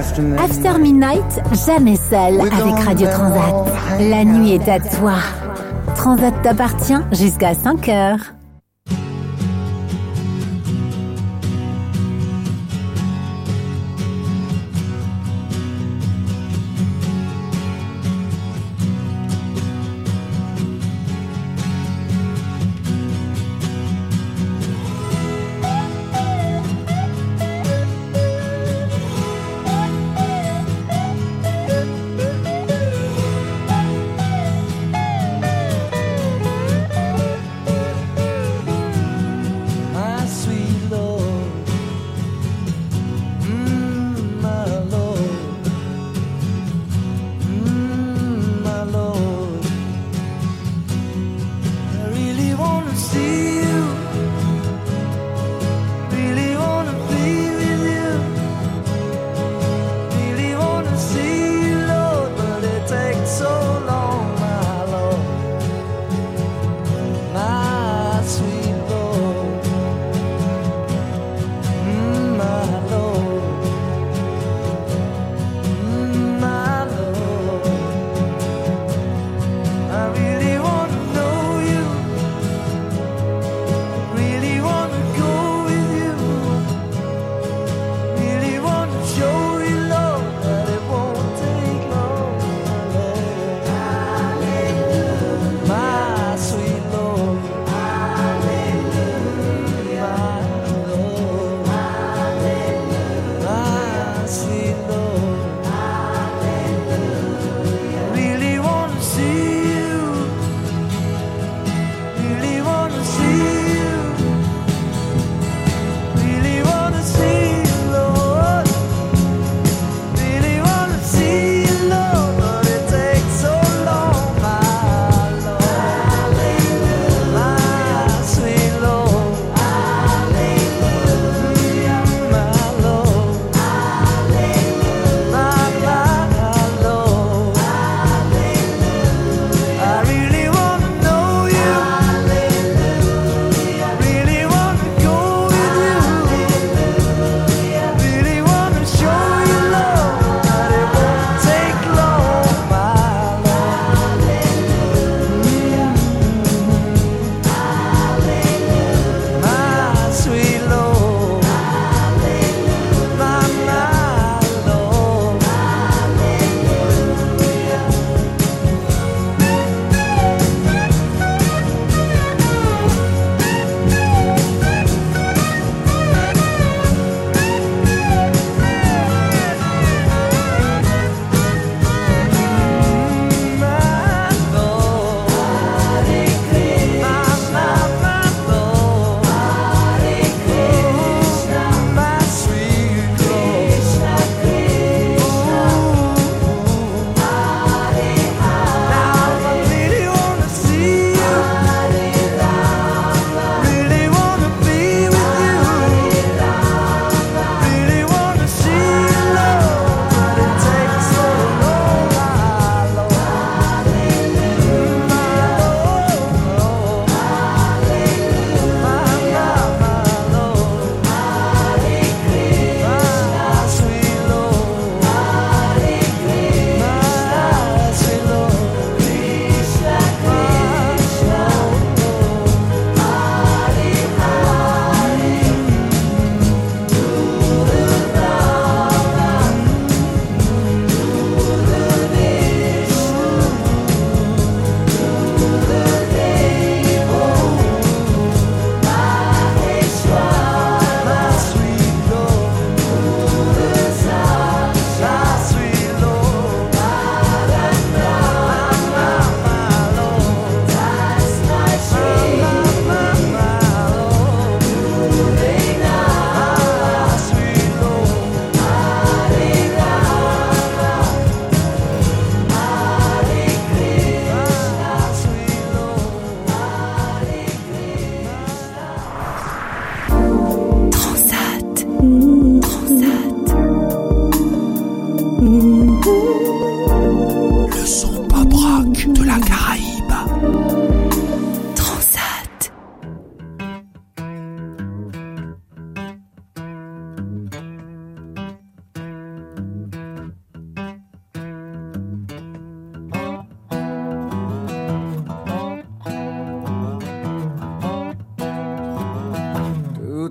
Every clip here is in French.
After Midnight, jamais seul avec Radio Transat. La nuit est à toi. Transat t'appartient jusqu'à 5 heures.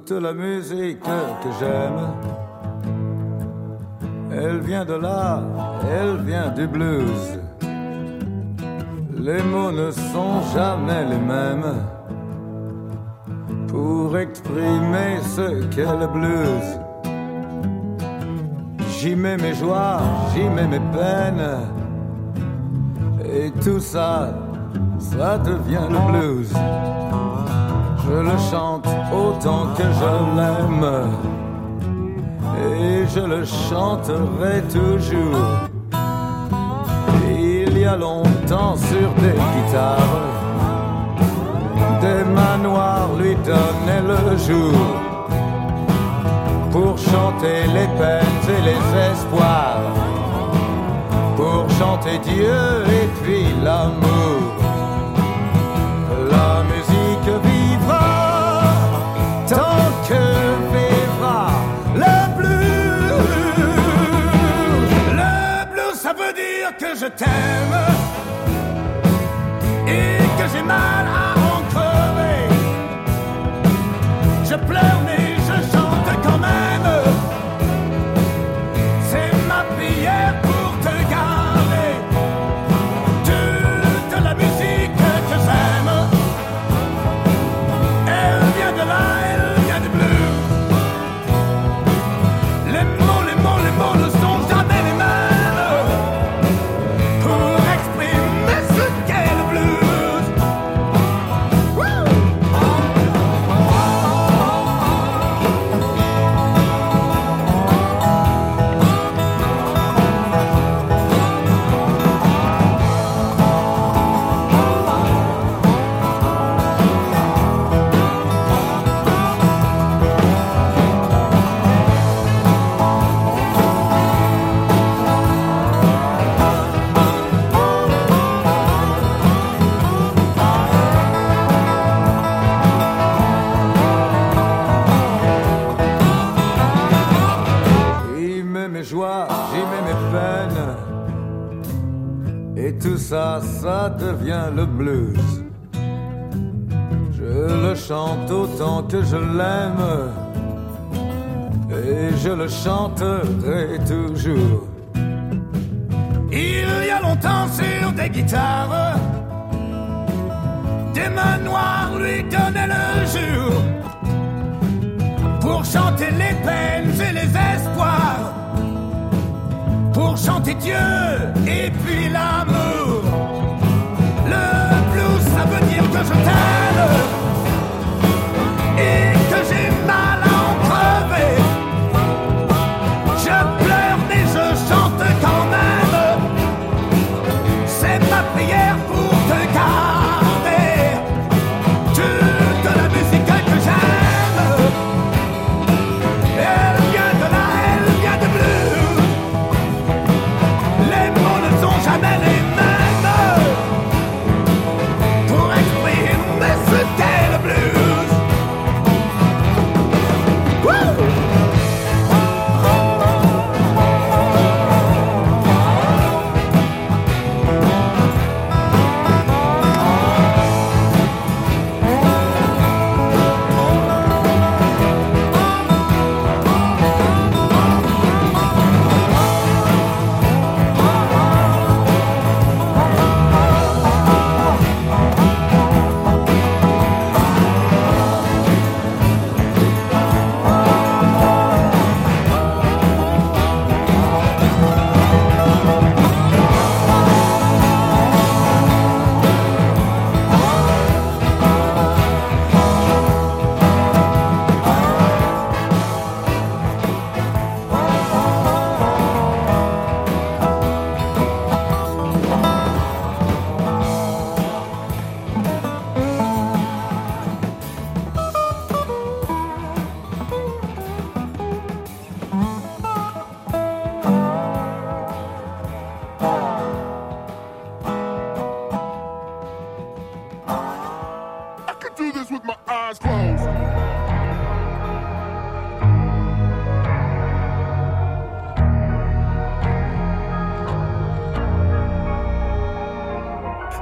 Toute la musique que j'aime, elle vient de là, elle vient du blues. Les mots ne sont jamais les mêmes pour exprimer ce qu'est le blues. J'y mets mes joies, j'y mets mes peines, et tout ça, ça devient le blues. Je le chante autant que je l'aime, et je le chanterai toujours. Il y a longtemps sur des guitares, des manoirs lui donnaient le jour pour chanter les peines et les espoirs, pour chanter Dieu et puis l'amour. La musique vivra tant que vivra le blues. Le blues, ça veut dire que je t'aime et que j'ai mal à en crever. Je pleure mais je chante quand même. C'est ma prière pour te garder. Toute la musique que j'aime, elle vient de là, elle vient du blues. Les mots ne sont jamais les mêmes pour exprimer ce qu'est le blues. J'y mets mes joies, j'y mets mes peines, et tout ça, ça devient le blues. Je le chante autant que je l'aime, et je le chanterai toujours. Il y a longtemps sur des guitares, des manoirs lui donnaient le jour pour chanter les peines et les espoirs, pour chanter Dieu et puis l'amour. Le blues, ça veut dire que je t'aime et que j'ai mal à en crever. Je pleure mais je chante quand même. C'est ma prière pour te garder. Toute la musique que j'aime, elle vient de là, elle vient de blues. Les mots ne sont jamais les mêmes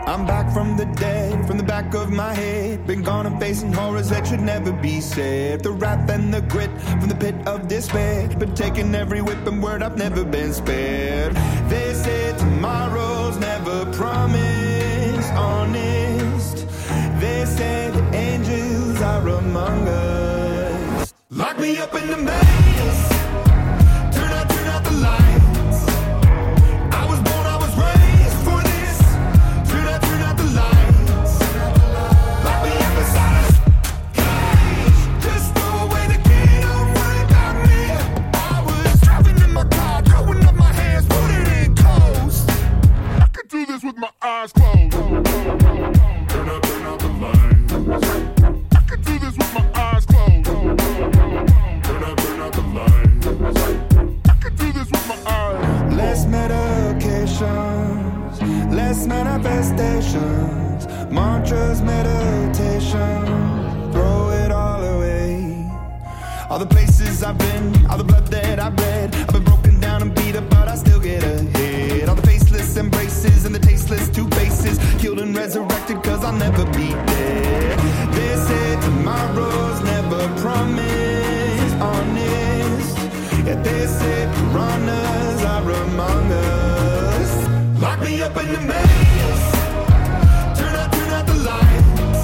I'm back from the dead, from the back of my head. Been gone and facing horrors that should never be said. The wrath and the grit from the pit of despair. Been taking every whip and word, I've never been spared. They say tomorrow's never promised, honest. They say the angels are among us. Lock me up in the maze. Turn out the lights. I was born, I was raised for this. Turn out the lights. Lock me up inside a cage. Just throw away the key, don't worry about me. I was driving in my car, throwing up my hands, putting in coast. I could do this with my eyes closed. Turn out the lights. I could do this with my eyes closed. Turn out the lights. I could do this with my eyes. Less medications, less manifestations, mantras, meditation, throw it all away. All the places I've been, all the blood that I've bled, I've been broken down and beat up, but I still get ahead. All the faceless embraces and the tasteless two faces, killed and resurrected, cause I'll never be dead. They say tomorrow's never promised, honest. Yeah, they say piranhas are among us. Lock me up in the maze. Turn out the lights.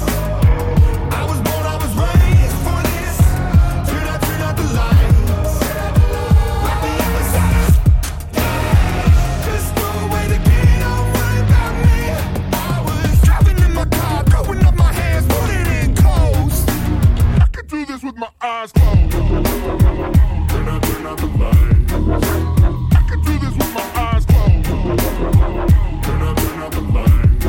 I was born, I was raised for this. Turn out the lights. Lock me up inside a cage. Just throw away the key, don't worry about me. I was driving in my car, throwing up my hands, putting in coast. I could do this with my eyes closed. Turn out the lights. I could do this with my eyes closed. Turn out the lights.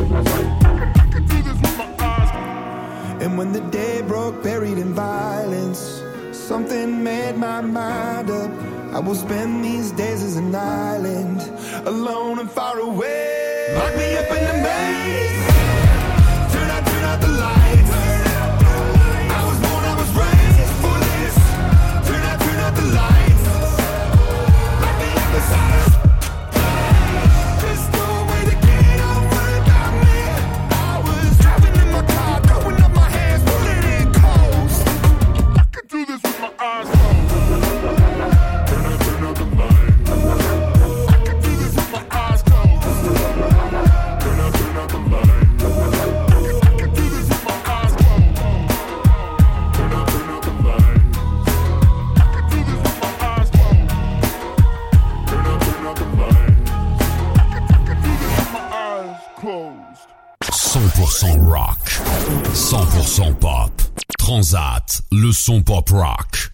I could do this with my eyes closed. And when the day broke, buried in violence, something made my mind up. I will spend these days as an island, alone and far away. Lock me up in the maze. Turn out the lights. I was born, I was raised for this. Turn out the lights. Lock me up inside a cage. Just throw away the key, don't worry about me. I was driving in my car, throwing up my hands, pulling in coast. I could do this with my eyes closed. Turn out the lights. I could do this with my eyes closed. Turn out the lights. I could do this with my eyes closed. Turn out the lights. I could do this with my eyes closed. Turn out the lights. I could do this with my eyes closed. 100% rock, 100% pop. Transat, le son pop rock.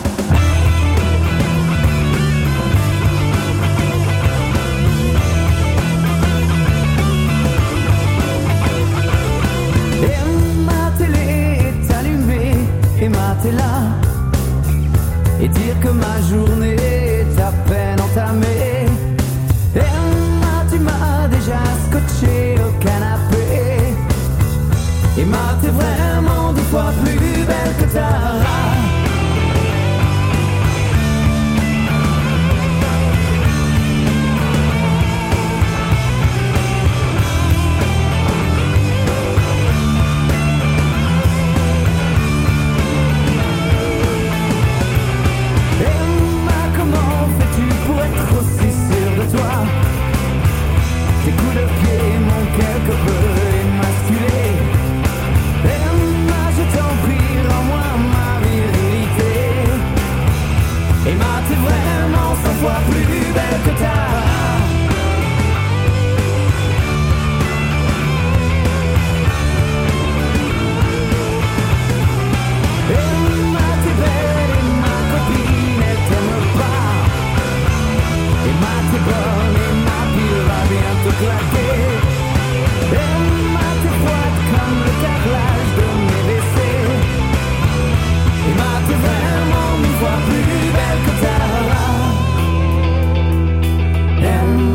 Et ma télé est allumée, et ma t'es là. Et dire que ma journée est à peine entamée. Et ma tu m'as déjà scotché au canapé. Et ma t'es vraiment 2 fois plus belle que Tara. Tes coups de pied m'ont quelque peu émasculé. Emma, je t'en prie, rends-moi ma virilité. Emma, t'es vraiment 100 fois plus belle que Tara. Emma, t'es belle et ma copine, elle t'aime pas. Emma, t'es bonne et ma pile va bientôt claquer. Emma, t'es froide comme le carrelage de mes WC. Emma, t'es vraiment 1000 fois plus belle que Tara. Emma,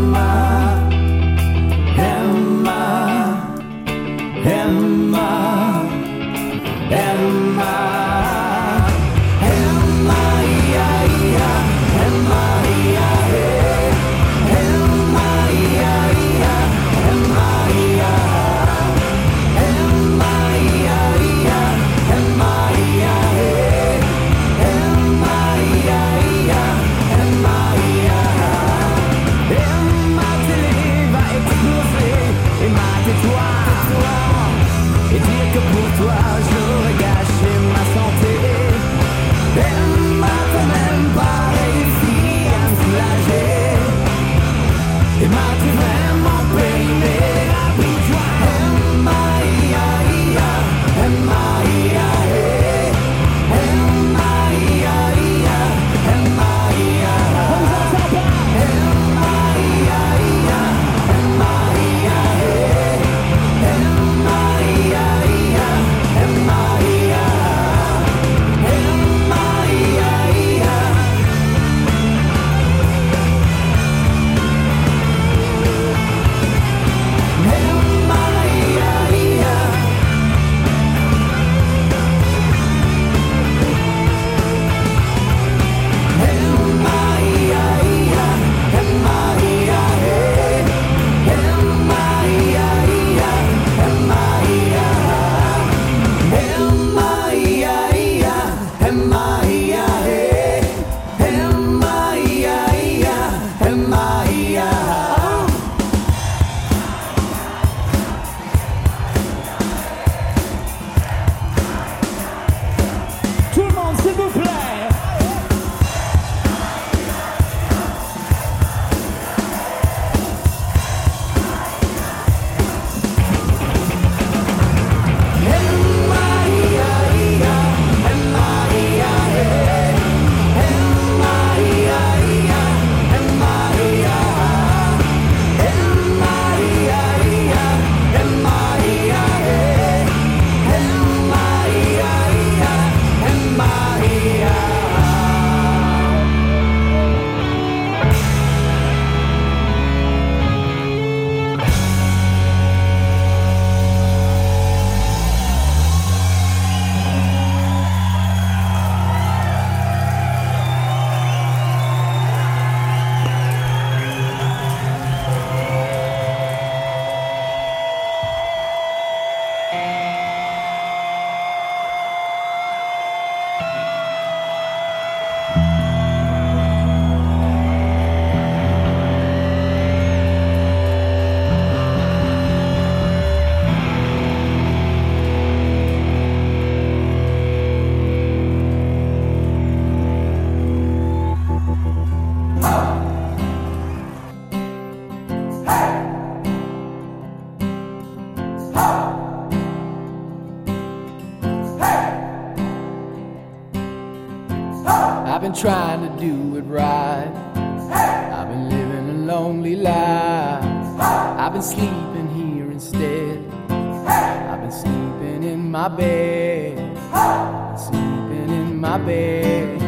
trying to do it right. I've been living a lonely life. I've been sleeping here instead. I've been sleeping in my bed. Sleeping in my bed.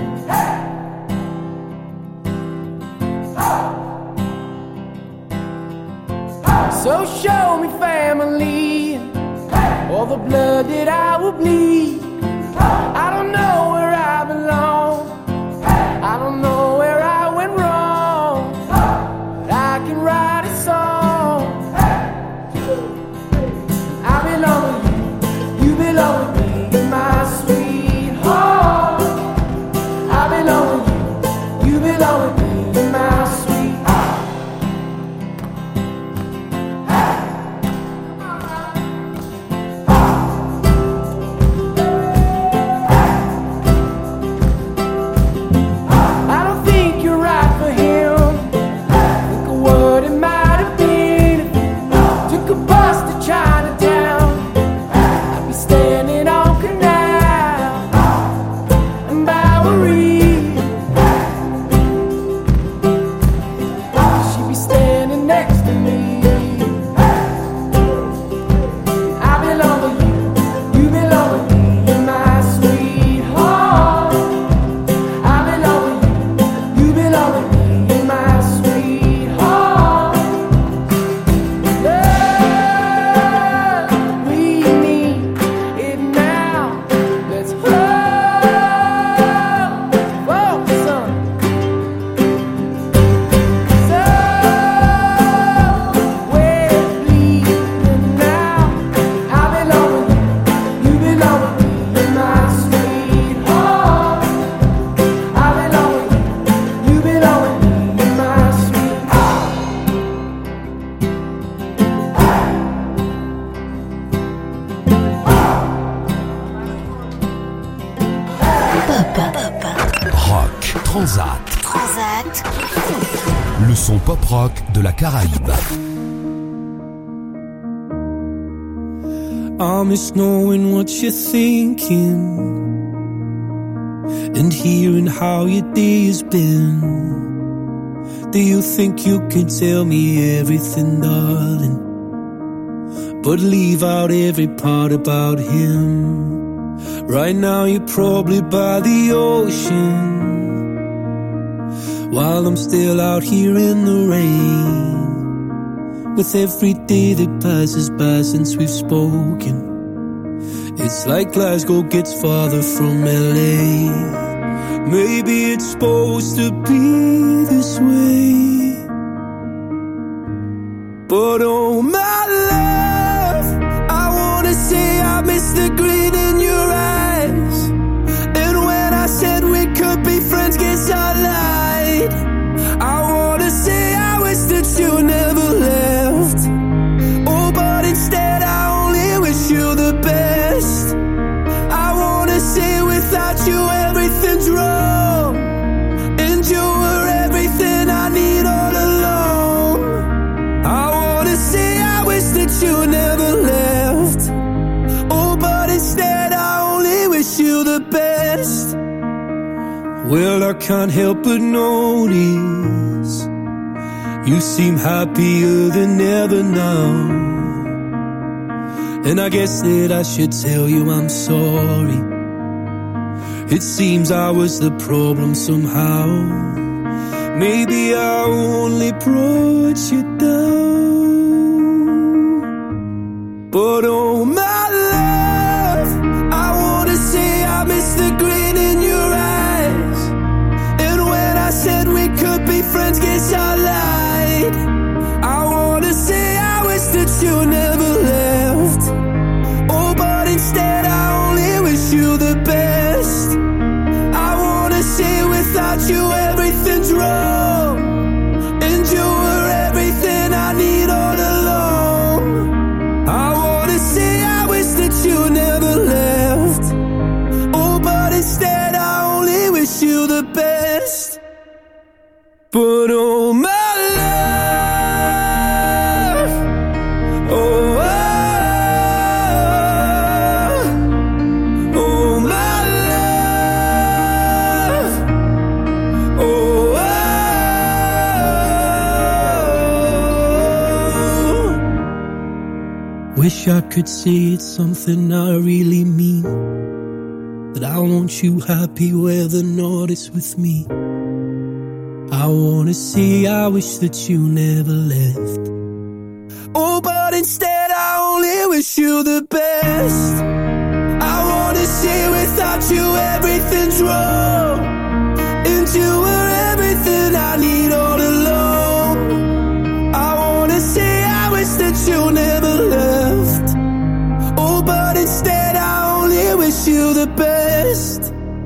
So show me family, all the blood that I will bleed. I don't know where I belong. I don't know where I went wrong, but I can write a song. I belong with you, you belong with me, my sweetheart. I belong with you, you belong with me, my sweetheart. Transat. Le son pop-rock de la Caraïbe. I miss knowing what you're thinking and hearing how your day has been. Do you think you can tell me everything, darling, but leave out every part about him? Right now you're probably by the ocean, while I'm still out here in the rain. With every day that passes by since we've spoken, it's like Glasgow gets farther from LA. Maybe it's supposed to be this way, but oh my love, I wanna say I miss the green in your eyes. And when I said we could be friends, guess I lied. I wanna say I wish that you never left. Oh, but instead I only wish you the best. I wanna say without you everything's wrong, and you were everything I need all along. I wanna say I wish that you never left. Oh, but instead I only wish you the best. Well, I can't help but notice you seem happier than ever now, and I guess that I should tell you I'm sorry. It seems I was the problem somehow. Maybe I only brought you down, but oh my love, I wanna say I miss the grin in your eyes. And when I said we could be friends, guess I lied. I wanna say I wish that you never left. Oh, but instead I only wish you the best. I wanna say without you everything's wrong, and you were everything I need all along. I wanna say I wish that you never left. Oh, but instead I only wish you the best. But oh my love, oh, oh my love, Wish I could say it's something I really mean, that I want you happy where the north is with me. I wanna say I wish that you never left. Oh, but instead I only wish you the best. I wanna say without you everything's wrong, and you were everything I need all along. I wanna say I wish that you never left. Oh, but instead I only wish you the best.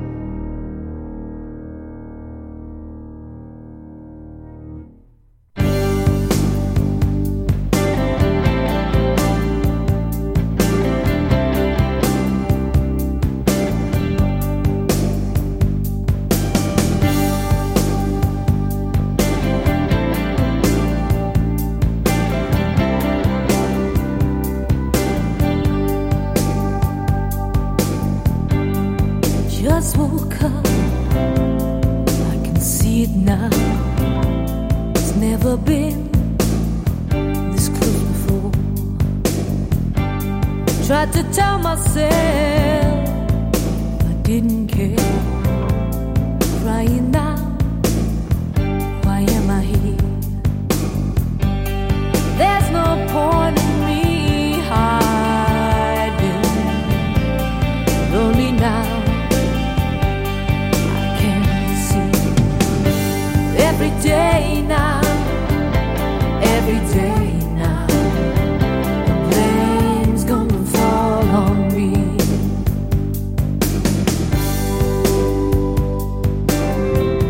Just woke up, I can see it now. It's never been this close before. Tried to tell myself I didn't care. Crying now, why am I here? There's no point in me hiding. Lonely now. Every day now, the blame's gonna fall on me.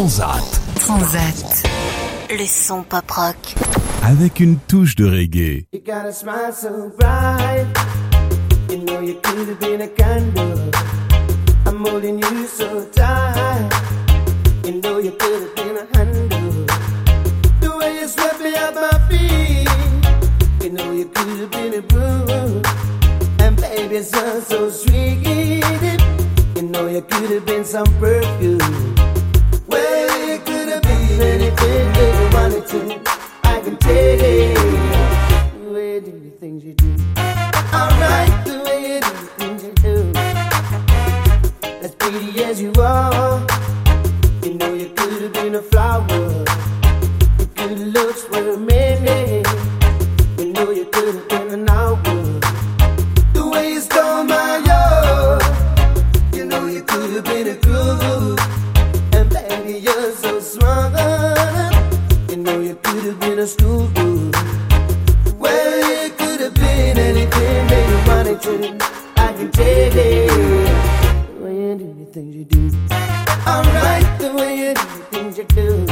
Transat. Transat. Le son pop rock. Avec une touche de reggae. You got a smile so bright. You know you could have been a candle. I'm holding you so tight. You know you could have been a handle. The way you swept me off my feet. You know you could have been a broom. And baby, it's so sweet. You know you could have been some perfume. Well, you could have been anything that you wanted to. I can take it. The way you do the things you do. Alright, the way you do the things you do. As pretty as you are. You know you could have been a flower. Your good looks were many. You know you could have been an hour. The way you stole my heart. You know you could have been a groove. And baby, you're so smart. You know you could have been a school boo. Well, you could have been anything that you wanted to. I can take it. The way you do the things you do. Alright, the way you do the things you do.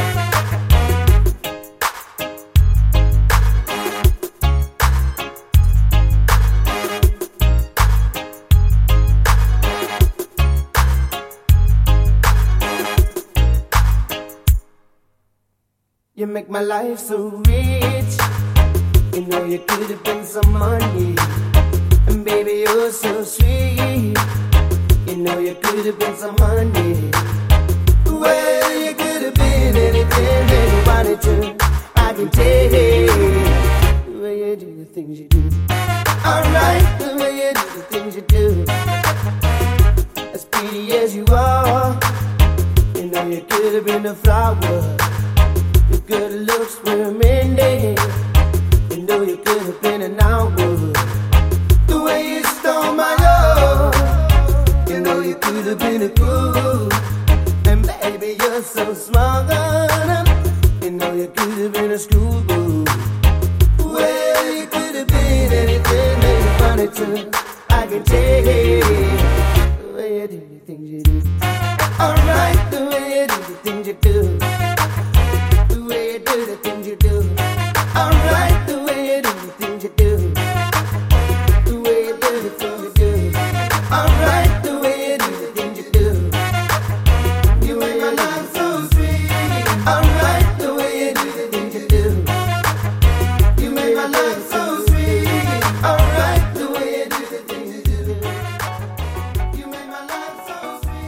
You make my life so rich. You know you could have been some money. And baby, you're so sweet. You know you could have been some honey. Well, you could have been anything that you wanted to. I can take it. The way you do the things you do. Alright, the way you do the things you do. As pretty as you are. You know you could have been a flower. Your good looks were many. You know you could have been an hour. The way you stole my love. You know you could have been a groove. And baby, you're so smart. You know you could have been a schoolboy. Well, you could have been anything that you wanted to. I can take it. The way you do the things you do. Alright, the way you do the things you do. The way you do the things you do. Alright, the way you do the things you do. The way you do the things you do. Alright, the way you do the things you do. You make my life so sweet. Alright, the way you do the things you do. You make my life so sweet. Alright, the way you do the things you do. You make my life so sweet.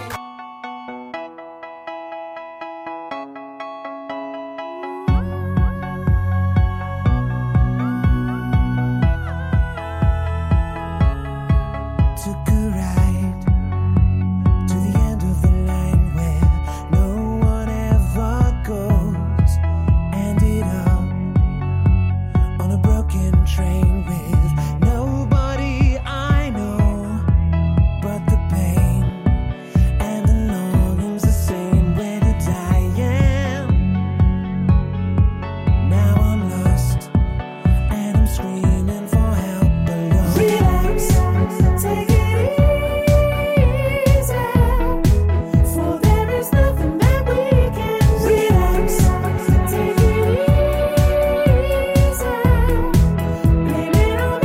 Took a ride to the end of the line where no one ever goes. Ended up on a broken train with nobody I know. But the pain and the longing's the same when you're dying. Now I'm lost and I'm screaming for help alone. Relax, take it easy, for there is nothing that we can do. Relax, take it easy, blame it on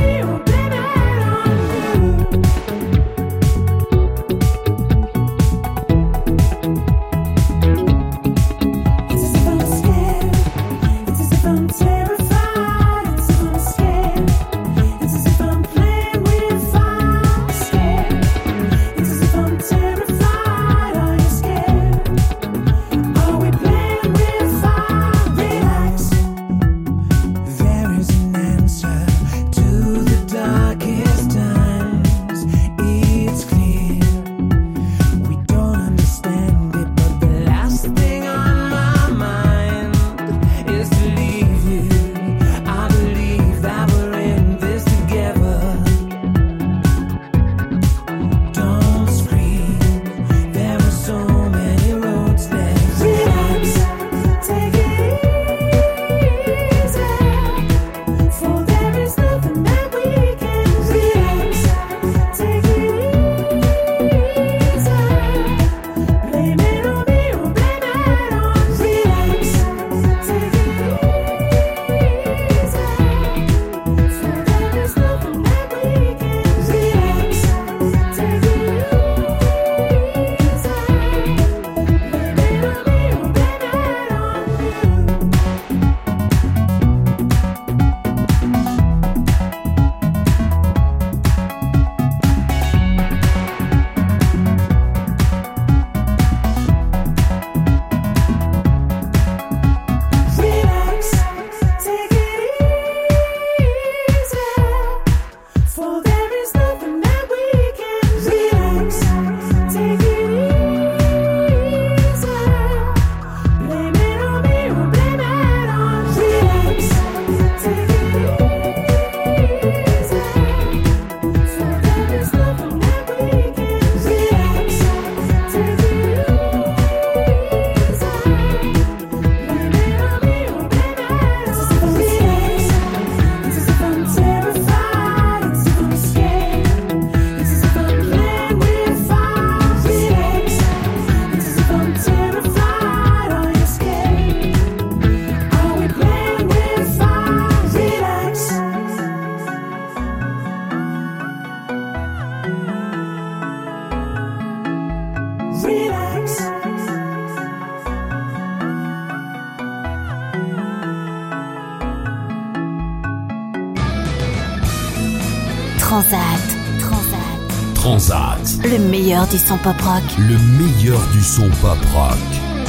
Transat. Le meilleur du son pop rock. Le meilleur du son pop rock.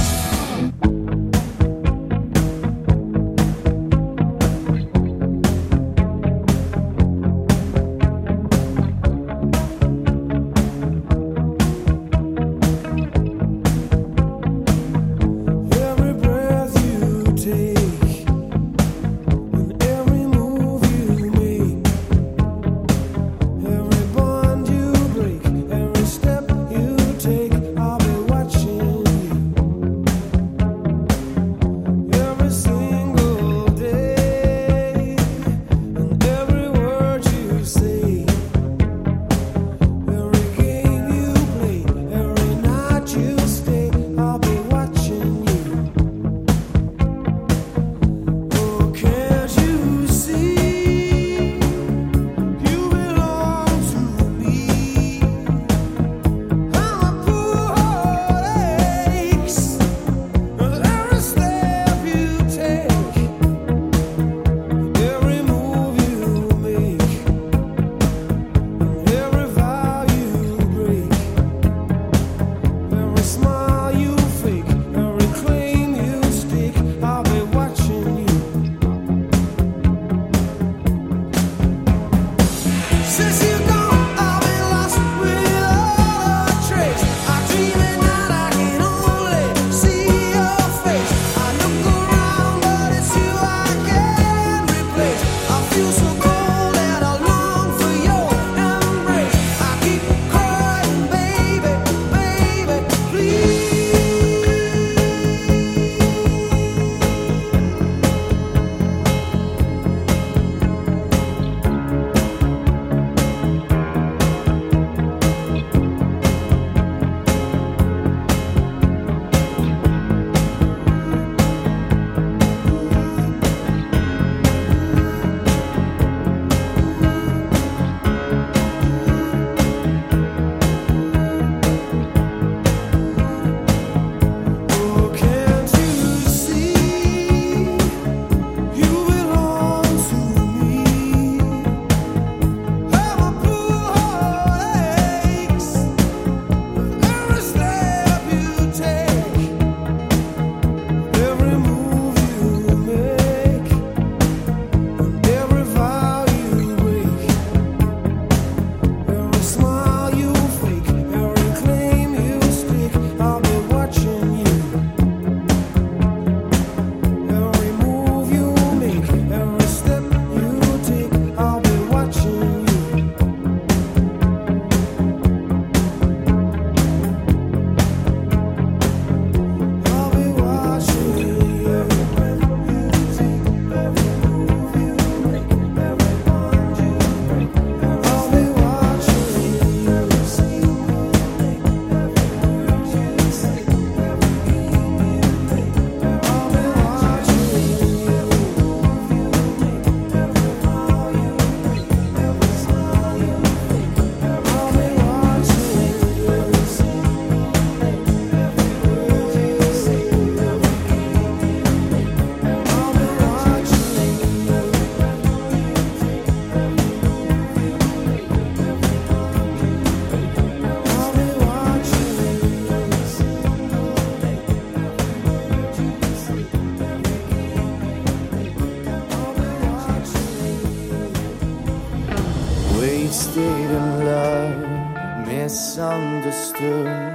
wasted in love, misunderstood.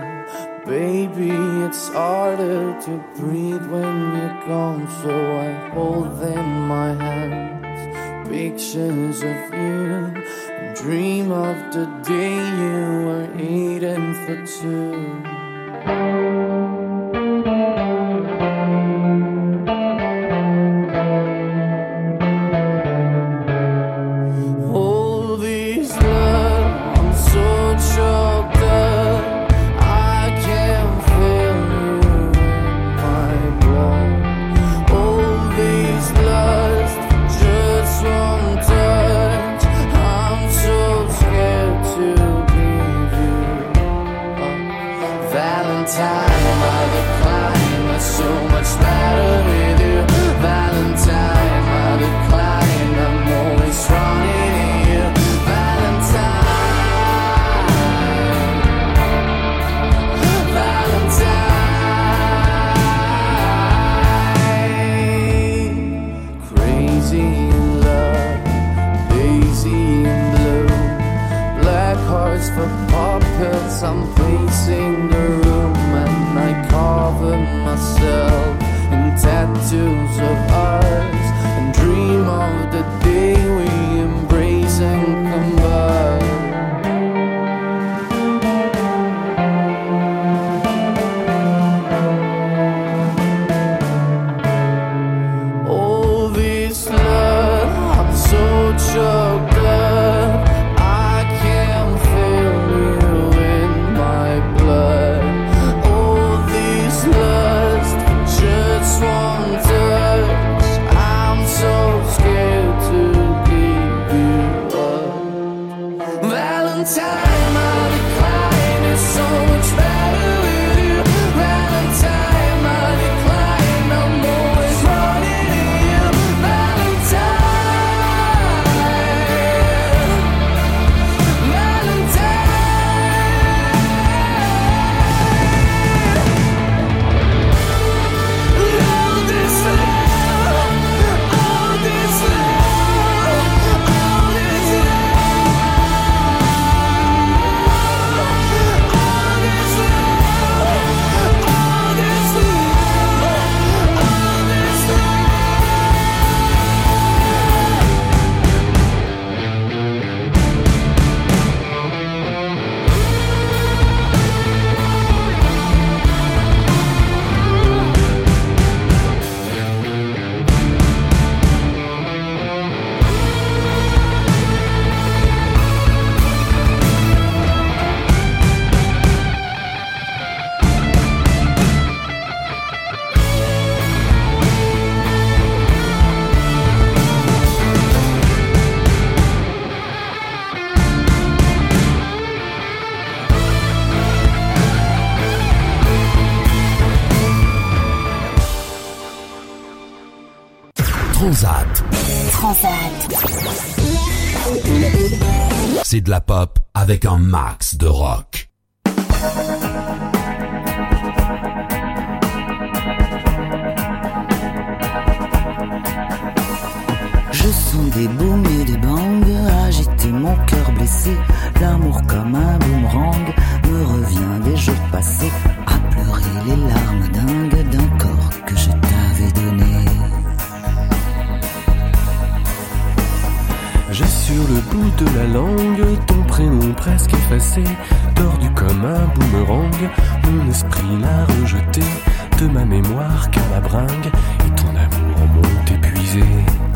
Baby, it's harder to breathe when you're gone, so I hold in my hands pictures of you and dream of the day you were eating for two. Valentine someplace in the room, and I cover myself in tattoos of ours and dream of the day we embrace and combine. All this love, I'm so choked up, I can feel you in my blood. All this lust, just one touch, I'm so scared to give you up. Valentine, my decline is so much better with you. Valentine, my decline, I'm always running to you. Valentine, all this love, all this love, all this Transat. C'est de la pop avec un max de rock. Je sens des booms et des bangs agiter mon cœur blessé. L'amour comme un boomerang me revient des jours passés, à pleurer les larmes dingues d'un corps que je t'avais donné. J'ai sur le bout de la langue ton prénom presque effacé, tordu comme un boomerang. Mon esprit l'a rejeté de ma mémoire car la bringue et ton amour m'ont épuisé.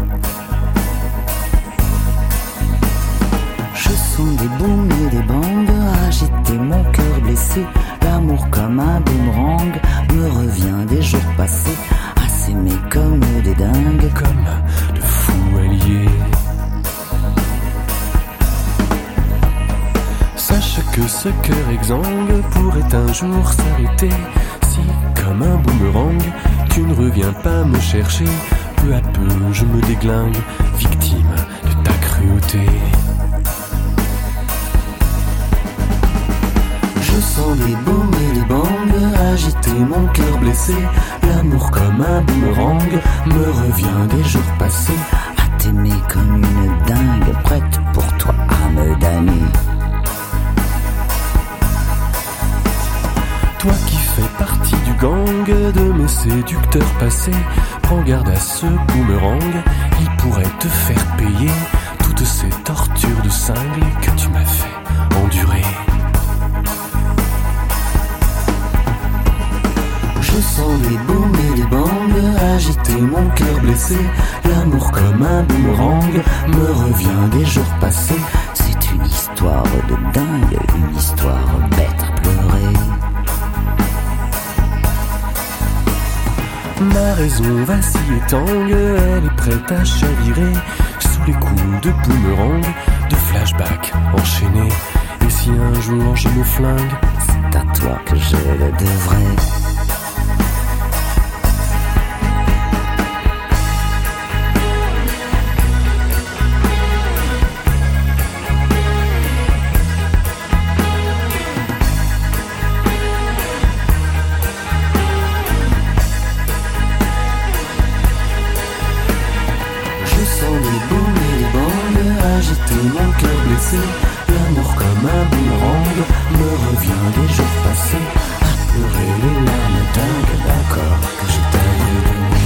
Je sens des booms et des bangs agiter mon cœur blessé. L'amour comme un boomerang me revient des jours passés, à s'aimer comme des dingues, comme de fous alliés. Sache que ce cœur exsangue pourrait un jour s'arrêter si, comme un boomerang, tu ne reviens pas me chercher. Peu à peu je me déglingue, victime de ta cruauté. Je sens des booms et des bangs agiter mon cœur blessé. L'amour comme un boomerang me revient des jours passés, à t'aimer comme une dingue, prête pour toi à me damner. Toi qui fais partie du gang de mes séducteurs passés, prends garde à ce boomerang, il pourrait te faire payer toutes ces tortures de cinglé que tu m'as fait endurer. Je sens des booms et des bangs agiter mon cœur blessé. L'amour comme un boomerang me revient des jours passés. C'est une histoire de dingue, une histoire bête à pleurer. Ma raison vacille et tangue, elle est prête à chavirer sous les coups de boomerang, de flashback enchaînés. Et si un jour je me flingue, c'est à toi que je le devrais. Mon cœur blessé, l'amour comme un boomerang me revient des jours passés, à pleurer les larmes dingues d'un corps que j'ai taillé de nuit.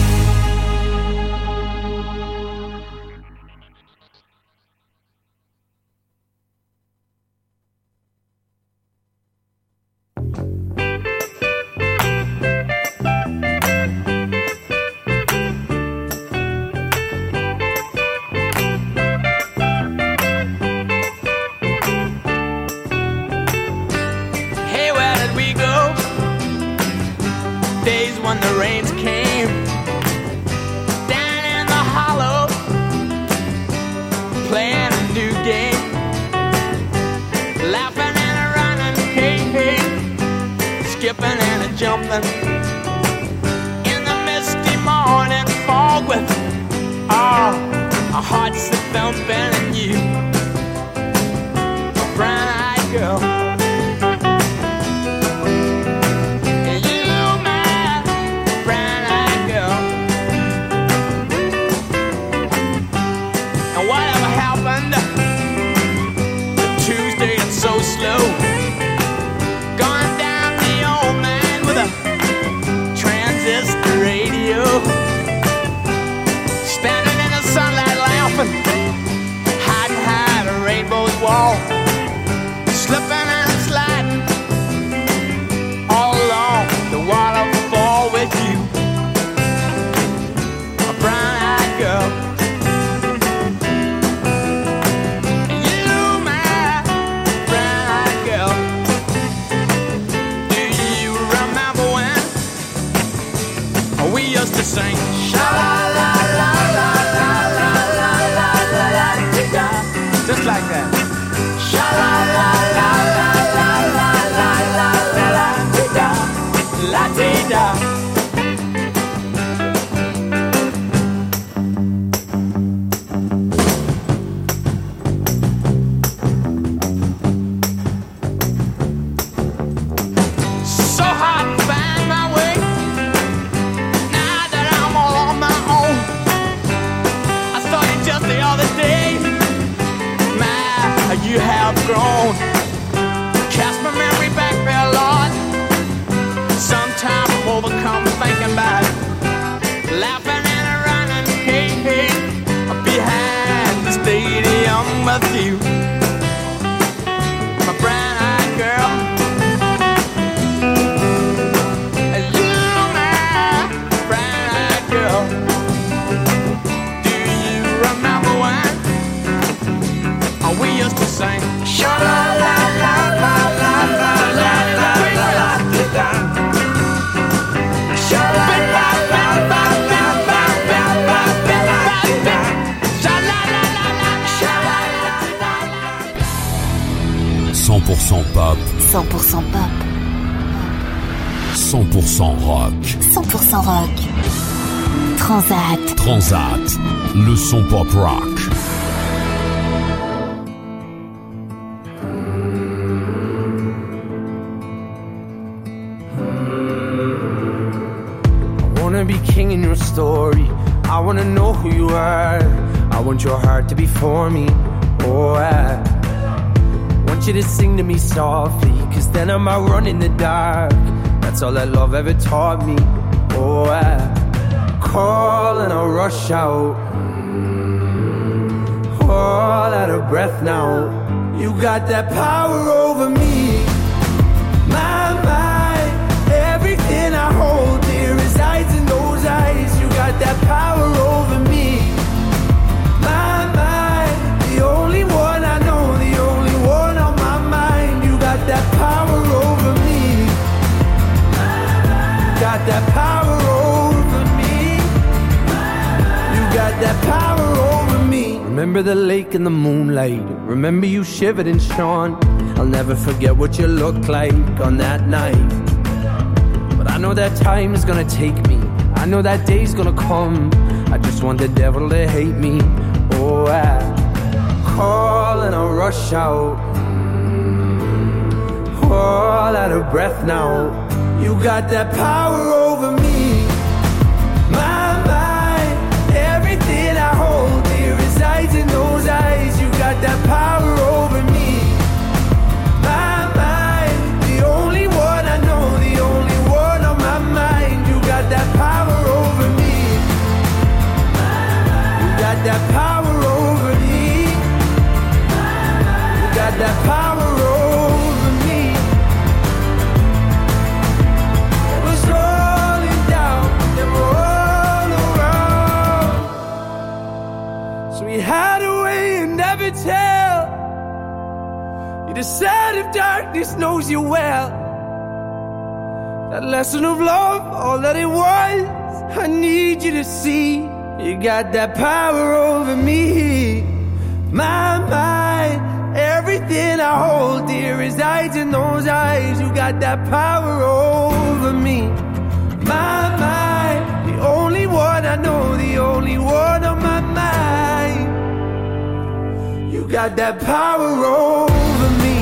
Pop. 100% pop. 100% rock. 100% rock. Transat. Transat. Le son pop rock. I wanna be king in your story. I wanna know who you are. I want your heart to be for me. Oh, I want you to sing to me softly, cause then I'm out running the dark. That's all that love ever taught me. Oh, I call and I rush out, all out of breath now. You got that power over me. My mind, everything I hold dear resides in those eyes. You got that power over me. My mind, the only one I know, the only one on my mind. You got that power over me. Got that power over me. You got that power over me. Remember the lake in the moonlight. Remember you shivered and shone. I'll never forget what you looked like on that night. But I know that time is gonna take me. I know that day's gonna come. I just want the devil to hate me. Oh, I call and I rush out, all out of breath now. You got that power over me. My mind, everything I hold dear resides in those eyes. You got that power over me. the side of darkness knows you well. That lesson of love, all that it was, I need you to see. You got that power over me. My mind, everything I hold dear resides in those eyes. You got that power over me. My mind, the only one I know, the only one on my mind. You got that power over me.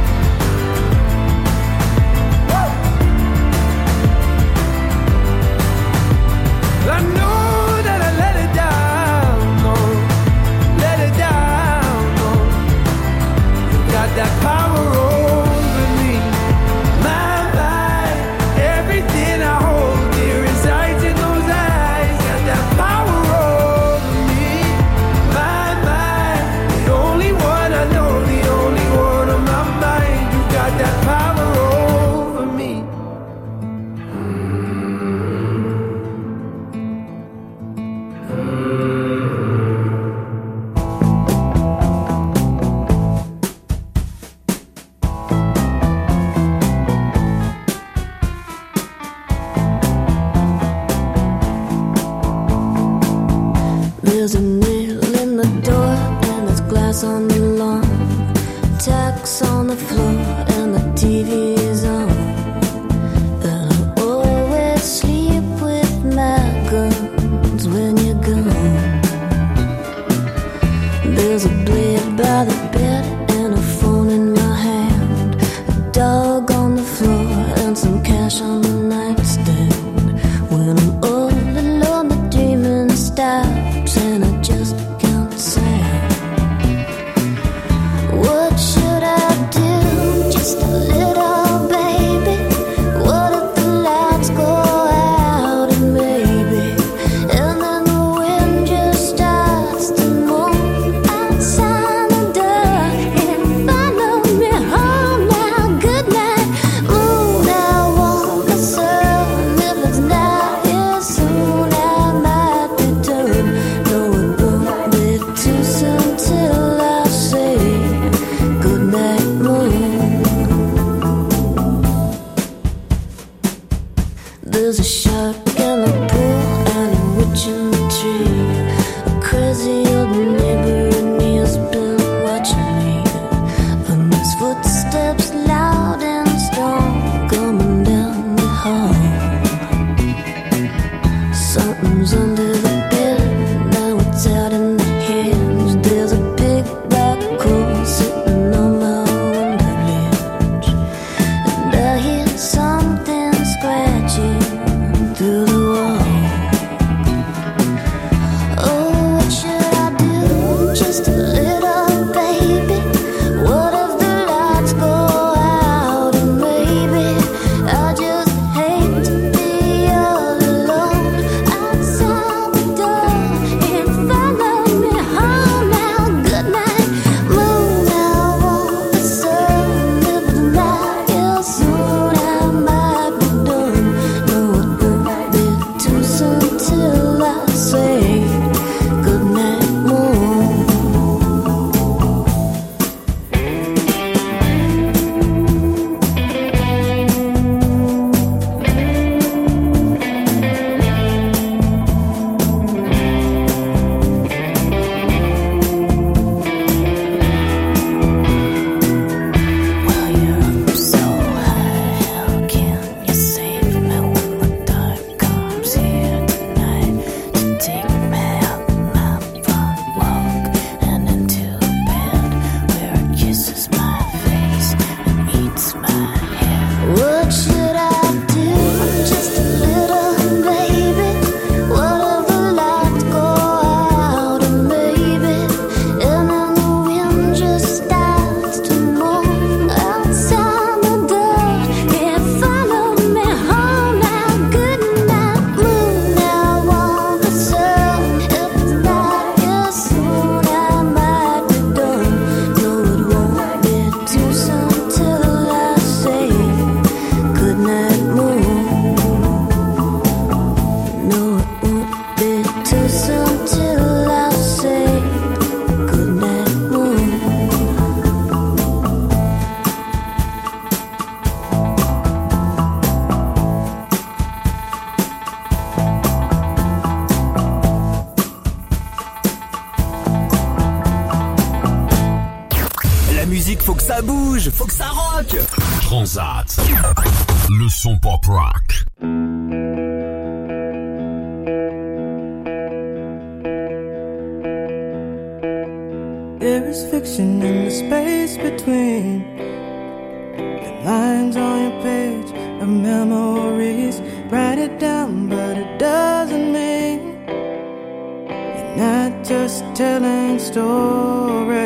I know that I let it down, no, let it down, no. You got that power over me. My mind, everything I hold dear resides in those eyes. Got that power over me. My mind, the only one I know, the only one on my mind. You got that power over me. There's a nail in the door and there's glass on the lawn, tacks on the floor and the TV's on. And I always sleep with my guns when you're gone. There's a blade by the bed and a phone in my hand, a dog on the floor and some cash on the nightstand. When I'm all alone the dreaming stops and I just can't sound. What should I do? Just a little baby. What if the lights go out and maybe, and then the wind just starts to moan outside the door and follow me home now. Good night, moon. I want the sun. If it's not here soon, I might return. No, it won't be too soon till I say good night, moon. There's a shark in the pool and a witch in the tree, a crazy old neighbor and he's been watching me. And there's footsteps loud and strong coming down the hall. Something's under the bed, now it's out in the hinge. There's a big black hole sitting on my window ledge, and I hear something scratching through the wall. Oh, what should I do? Just a little baby. What if the lights go out and maybe I just hate to be all alone outside the door and follow me home now. Good night, moon. I want the sun. If it's not here soon, I might be done. No, it won't be too soon till I say good night, moon. musique, faut que ça bouge, faut que ça rock. Transat, le son pop rock. There is fiction in the space between the lines on your page of memories. Write it down, but it doesn't mean you're not just telling stories.